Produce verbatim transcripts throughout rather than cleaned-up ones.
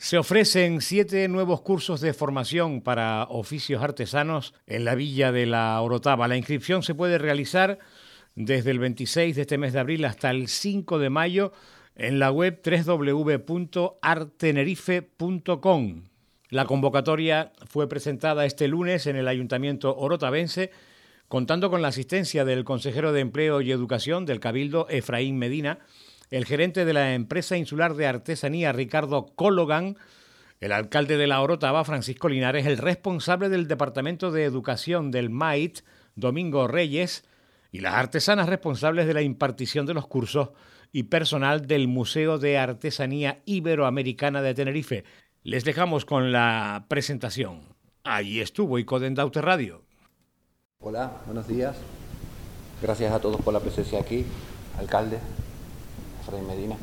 Se ofrecen siete nuevos cursos de formación para oficios artesanos en la Villa de la Orotava. La inscripción se puede realizar desde el veintiséis de este mes de abril hasta el cinco de mayo en la web doble u doble u doble u punto artenerife punto com. La convocatoria fue presentada este lunes en el Ayuntamiento orotavense, contando con la asistencia del consejero de Empleo y Educación del Cabildo, Efraín Medina, el gerente de la empresa insular de artesanía, Ricardo Cologan, el alcalde de la Orotava, Francisco Linares, el responsable del Departamento de Educación del M A I T, Domingo Reyes, y las artesanas responsables de la impartición de los cursos y personal del Museo de Artesanía Iberoamericana de Tenerife. Les dejamos con la presentación. Allí estuvo Icoden Daute Radio. Hola, buenos días. Gracias a todos por la presencia aquí, alcalde Efraín Medina.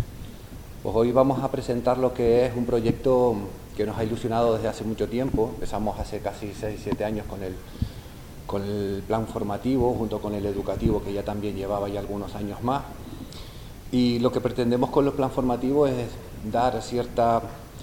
Pues hoy vamos a presentar lo que es un proyecto que nos ha ilusionado desde hace mucho tiempo. Empezamos hace casi seis siete años con el, con el plan formativo, junto con el educativo, que ya también llevaba ya algunos años más. Y lo que pretendemos con los plan formativos es dar cierta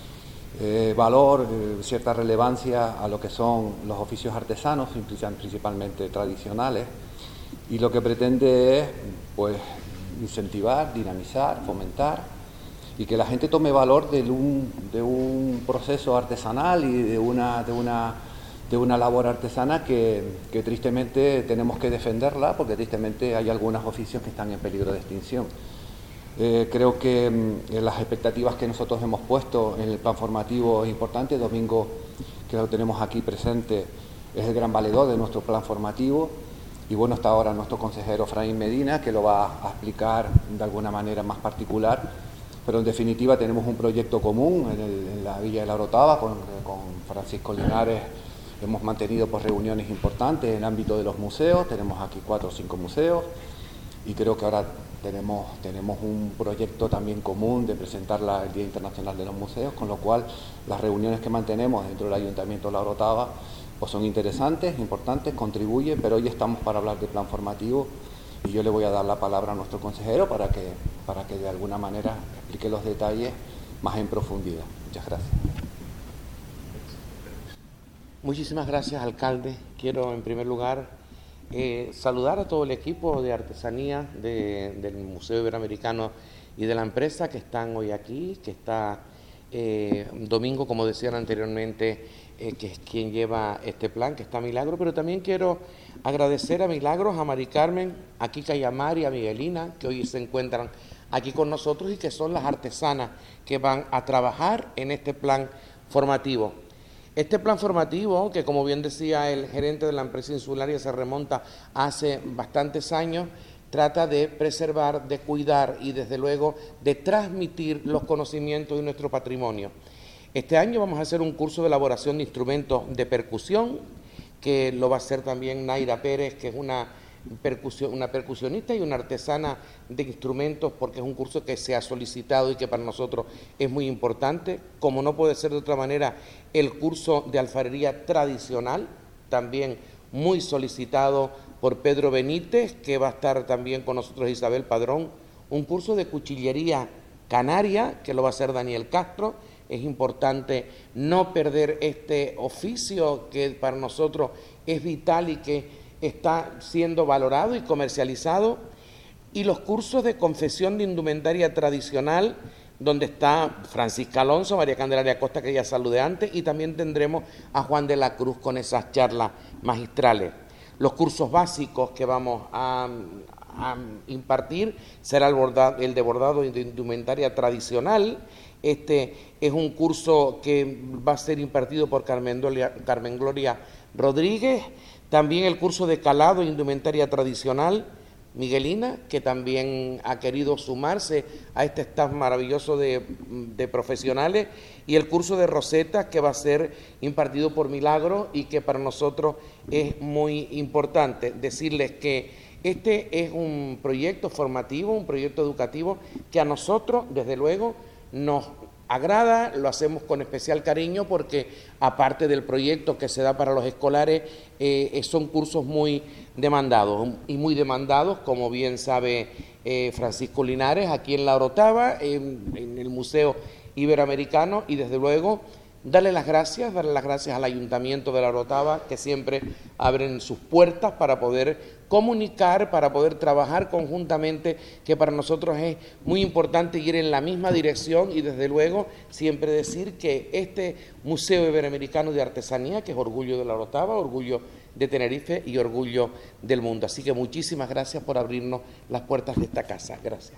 eh, valor, eh, cierta relevancia a lo que son los oficios artesanos, principalmente tradicionales. Y lo que pretende es, pues, incentivar, dinamizar, fomentar y que la gente tome valor de un, de un proceso artesanal y de una, de una, de una labor artesana que, que tristemente tenemos que defenderla, porque tristemente hay algunos oficios que están en peligro de extinción. Eh, creo que eh, las expectativas que nosotros hemos puesto en el plan formativo es importante. Domingo, que lo tenemos aquí presente, es el gran valedor de nuestro plan formativo. Y bueno, está ahora nuestro consejero Efraín Medina, que lo va a explicar de alguna manera más particular. Pero en definitiva tenemos un proyecto común en, el, en la Villa de la Orotava con, con Francisco Linares. Hemos mantenido pues, reuniones importantes en el ámbito de los museos. Tenemos aquí cuatro o cinco museos. Y creo que ahora tenemos, tenemos un proyecto también común de presentar la, el Día Internacional de los Museos, con lo cual las reuniones que mantenemos dentro del Ayuntamiento de la Orotava pues son interesantes, importantes, contribuyen, pero hoy estamos para hablar de plan formativo y yo le voy a dar la palabra a nuestro consejero para que, para que de alguna manera explique los detalles más en profundidad. Muchas gracias. Muchísimas gracias, alcalde. Quiero en primer lugar eh, saludar a todo el equipo de artesanía de, del Museo Iberoamericano y de la empresa que están hoy aquí, que está eh, Domingo, como decían anteriormente, Eh, que es quien lleva este plan, que está Milagro, pero también quiero agradecer a Milagros, a Mari Carmen, a Kika Yamari, a Miguelina, que hoy se encuentran aquí con nosotros y que son las artesanas que van a trabajar en este plan formativo. Este plan formativo, que como bien decía el gerente de la empresa insularia, se remonta hace bastantes años, trata de preservar, de cuidar y desde luego de transmitir los conocimientos de nuestro patrimonio. Este año vamos a hacer un curso de elaboración de instrumentos de percusión, que lo va a hacer también Naira Pérez, que es una, percusión, una percusionista y una artesana de instrumentos, porque es un curso que se ha solicitado y que para nosotros es muy importante. Como no puede ser de otra manera, el curso de alfarería tradicional, también muy solicitado por Pedro Benítez, que va a estar también con nosotros Isabel Padrón. Un curso de cuchillería canaria, que lo va a hacer Daniel Castro. Es importante no perder este oficio que para nosotros es vital y que está siendo valorado y comercializado. Y los cursos de confección de indumentaria tradicional, donde está Francisca Alonso, María Candelaria Costa, que ya saludé antes, y también tendremos a Juan de la Cruz con esas charlas magistrales. Los cursos básicos que vamos a, a impartir será el, bordado, el de bordado de indumentaria tradicional. Este es un curso que va a ser impartido por Carmen Gloria, Carmen Gloria Rodríguez. También el curso de calado e indumentaria tradicional, Miguelina, que también ha querido sumarse a este staff maravilloso de, de profesionales. Y el curso de roseta, que va a ser impartido por Milagro y que para nosotros es muy importante. Decirles que este es un proyecto formativo, un proyecto educativo que a nosotros, desde luego, nos agrada, lo hacemos con especial cariño porque aparte del proyecto que se da para los escolares, eh, son cursos muy demandados y muy demandados, como bien sabe eh, Francisco Linares, aquí en la Orotava, en, en el Museo Iberoamericano y desde luego darle las gracias, darle las gracias al Ayuntamiento de La Orotava, que siempre abren sus puertas para poder comunicar, para poder trabajar conjuntamente, que para nosotros es muy importante ir en la misma dirección y desde luego siempre decir que este Museo Iberoamericano de Artesanía, que es orgullo de La Orotava, orgullo de Tenerife y orgullo del mundo. Así que muchísimas gracias por abrirnos las puertas de esta casa. Gracias.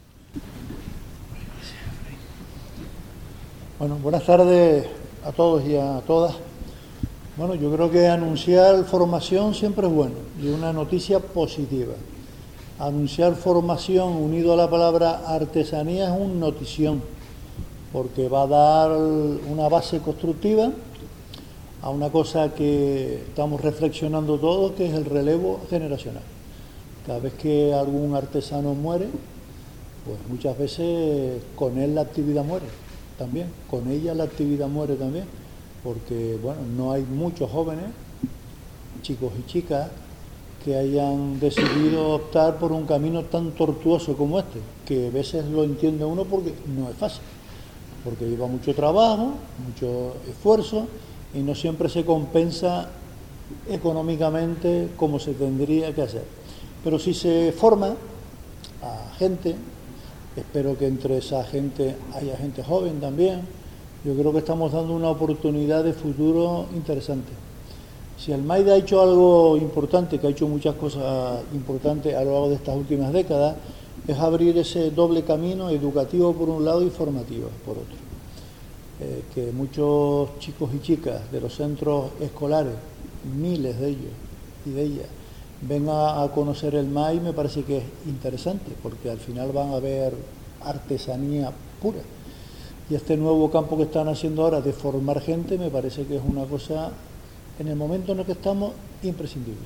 Bueno, buenas tardes a todos y a todas. Bueno, yo creo que anunciar formación siempre es bueno y una noticia positiva. Anunciar formación unido a la palabra artesanía es una notición, porque va a dar una base constructiva a una cosa que estamos reflexionando todos, que es el relevo generacional. Cada vez que algún artesano muere, pues muchas veces con él la actividad muere también, con ella la actividad muere también, porque bueno, no hay muchos jóvenes, chicos y chicas, que hayan decidido optar por un camino tan tortuoso como este, que a veces lo entiende uno porque no es fácil, porque lleva mucho trabajo, mucho esfuerzo y no siempre se compensa económicamente como se tendría que hacer. Pero si se forma a gente, espero que entre esa gente haya gente joven también, yo creo que estamos dando una oportunidad de futuro interesante. Si el MAIDE ha hecho algo importante, que ha hecho muchas cosas importantes a lo largo de estas últimas décadas, es abrir ese doble camino educativo por un lado y formativo por otro. Eh, que muchos chicos y chicas de los centros escolares, miles de ellos y de ellas, vengan a conocer el M A I, me parece que es interesante, porque al final van a ver artesanía pura. Y este nuevo campo que están haciendo ahora de formar gente, me parece que es una cosa, en el momento en el que estamos, imprescindible.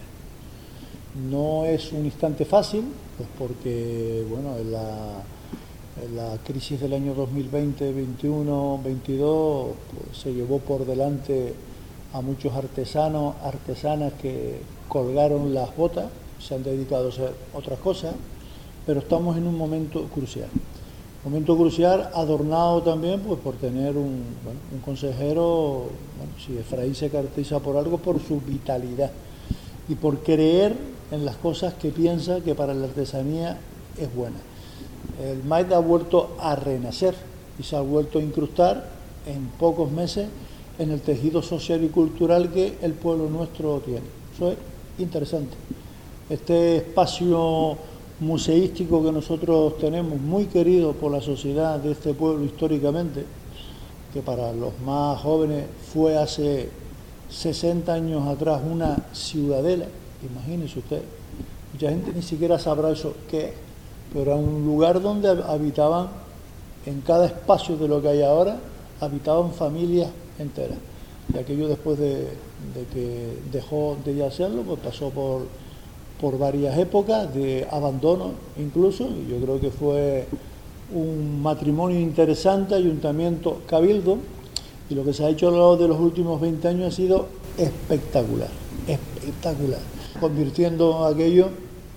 No es un instante fácil, pues porque, bueno, en la, en la crisis del año dos mil veinte, veintiuno, veintidós, pues, se llevó por delante a muchos artesanos, artesanas que colgaron las botas, se han dedicado a hacer otras cosas, pero estamos en un momento crucial. Momento crucial adornado también pues por tener un, bueno, un consejero, bueno, si Efraín se caracteriza por algo, por su vitalidad y por creer en las cosas que piensa que para la artesanía es buena. El MAIDE ha vuelto a renacer y se ha vuelto a incrustar en pocos meses en el tejido social y cultural que el pueblo nuestro tiene. Eso es interesante. Este espacio museístico que nosotros tenemos, muy querido por la sociedad de este pueblo históricamente, que para los más jóvenes fue hace sesenta años atrás una ciudadela, imagínense usted, mucha gente ni siquiera sabrá eso qué es, pero era un lugar donde habitaban, en cada espacio de lo que hay ahora, habitaban familias enteras. Y aquello después de, de que dejó de ya hacerlo, pues pasó por, por varias épocas de abandono incluso, y yo creo que fue un matrimonio interesante, ayuntamiento, cabildo, y lo que se ha hecho a lo largo de los últimos veinte años ha sido espectacular, espectacular, convirtiendo aquello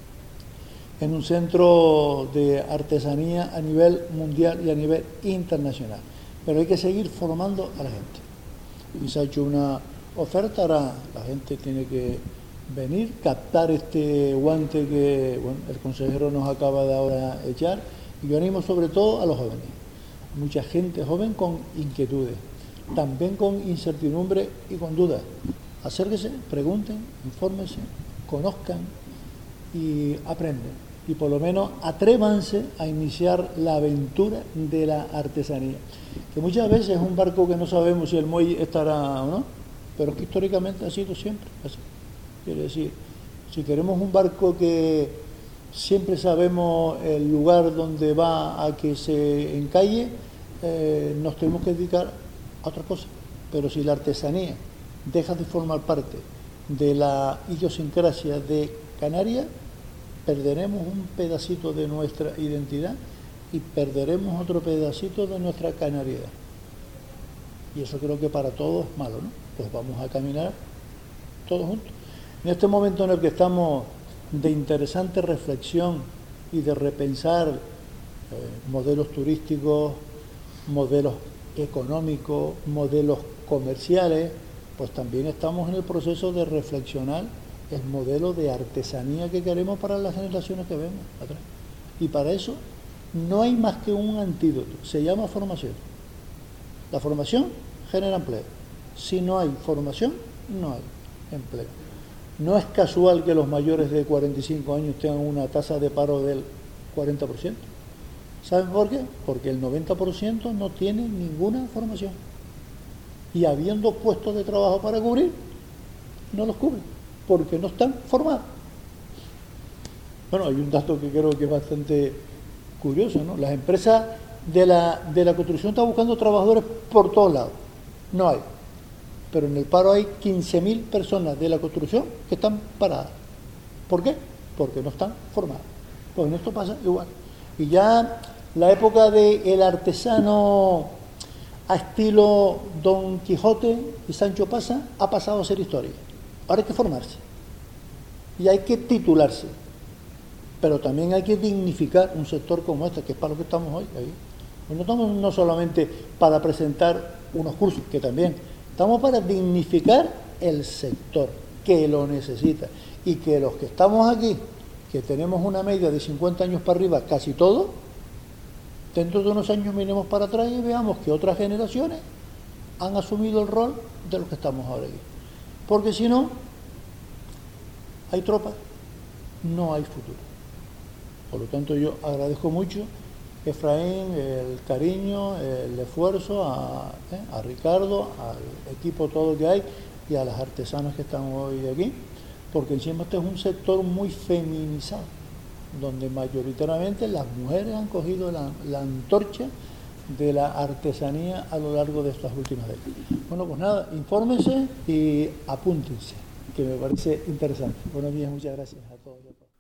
en un centro de artesanía a nivel mundial y a nivel internacional. Pero hay que seguir formando a la gente. Y se ha hecho una oferta, ahora la gente tiene que venir, captar este guante que bueno, el consejero nos acaba de ahora echar, y yo animo sobre todo a los jóvenes. Mucha gente joven con inquietudes, también con incertidumbre y con dudas. Acérquense, pregunten, infórmense, conozcan y aprendan. Y por lo menos atrévanse a iniciar la aventura de la artesanía, que muchas veces es un barco que no sabemos si el muelle estará o no, pero que históricamente ha sido siempre así. Quiere decir, si queremos un barco que siempre sabemos el lugar donde va a que se encalle, eh, nos tenemos que dedicar a otra cosa. Pero si la artesanía deja de formar parte de la idiosincrasia de Canarias, perderemos un pedacito de nuestra identidad y perderemos otro pedacito de nuestra canariedad. Y eso creo que para todos es malo, ¿no? Pues vamos a caminar todos juntos. En este momento en el que estamos de interesante reflexión y de repensar eh, modelos turísticos, modelos económicos, modelos comerciales, pues también estamos en el proceso de reflexionar el modelo de artesanía que queremos para las generaciones que vemos atrás. Y para eso no hay más que un antídoto, se llama formación. La formación genera empleo. Si no hay formación, no hay empleo. No es casual que los mayores de cuarenta y cinco años tengan una tasa de paro del cuarenta por ciento. ¿Saben por qué? Porque el noventa por ciento no tiene ninguna formación. Y habiendo puestos de trabajo para cubrir, no los cubren, porque no están formados. Bueno, hay un dato que creo que es bastante curioso, ¿no? Las empresas de la, de la construcción están buscando trabajadores por todos lados. No hay. Pero en el paro hay quince mil personas de la construcción que están paradas. ¿Por qué? Porque no están formadas. Pues en esto pasa igual. Y ya la época del artesano a estilo Don Quijote y Sancho Panza ha pasado a ser historia. Ahora hay que formarse. Y hay que titularse. Pero también hay que dignificar un sector como este, que es para lo que estamos hoy. Ahí. Pues no estamos no solamente para presentar unos cursos, que también, estamos para dignificar el sector, que lo necesita. Y que los que estamos aquí, que tenemos una media de cincuenta años para arriba, casi todo, dentro de unos años miremos para atrás y veamos que otras generaciones han asumido el rol de los que estamos ahora aquí. Porque si no, hay tropas, no hay futuro. Por lo tanto, yo agradezco mucho, Efraín, el cariño, el esfuerzo a, eh, a Ricardo, al equipo todo que hay y a las artesanas que están hoy aquí, porque encima este es un sector muy feminizado, donde mayoritariamente las mujeres han cogido la, la antorcha de la artesanía a lo largo de estas últimas décadas. Bueno, pues nada, infórmense y apúntense, que me parece interesante. Buenos días, muchas gracias a todos.